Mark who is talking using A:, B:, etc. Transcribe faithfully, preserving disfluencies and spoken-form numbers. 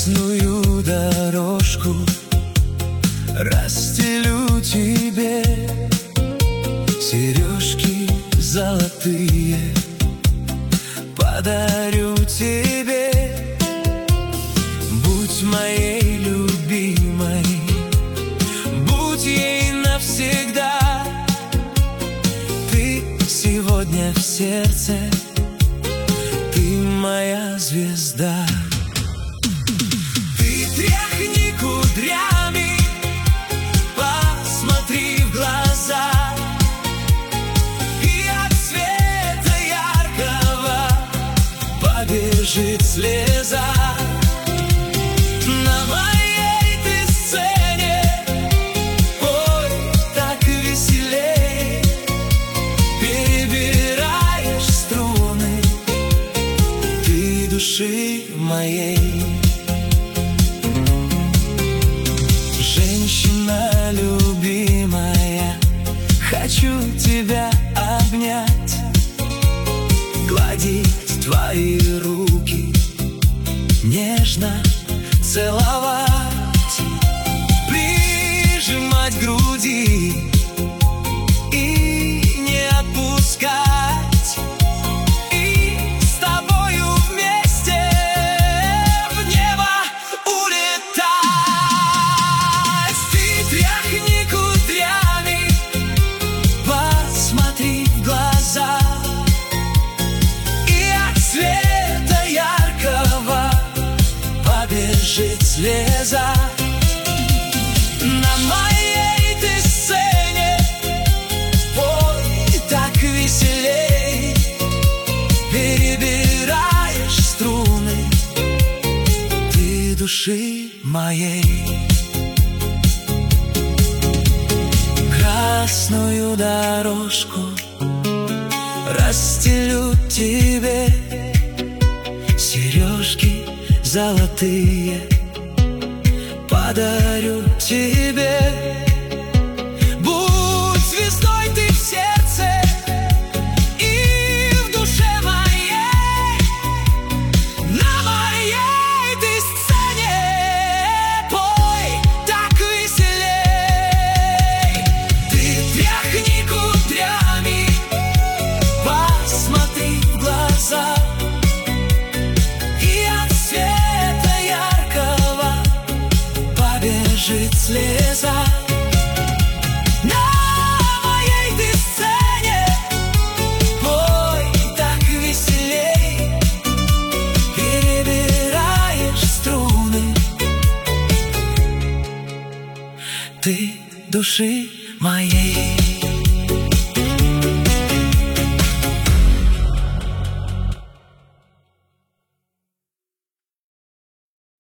A: красную дорожку расстелю тебе, сережки золотые подарю тебе. Будь моей любимой, будь ей навсегда. Ты сегодня в сердце, ты моя звезда. Ты тряхни кудрями, посмотри в глаза, и от света яркого побежит слеза. На моей ты сцене, ой, так веселей, перебираешь струны ты души моей. Женщина любимая, хочу тебя обнять, гладить твои руки, нежно целовать, прижимать к груди и не отпускать. И с тобою вместе в небо улетать. Ты тряхни кудрями, посмотри в глаза, и от света яркого побежит слеза. На моей ты сцене, ой, так веселей, перебираешь струны ты души моей. Красную дорожку расстелю тебе, сережки золотые подарю тебе. Будь звездой ты в сердце и в душе моей. На моей ты сцене, пой так веселей. Ты тряхни кудрями, посмотри в глаза, и от света яркого побежит слеза. На моей ты сцене, ой, так веселей, перебираешь струны ты души моей.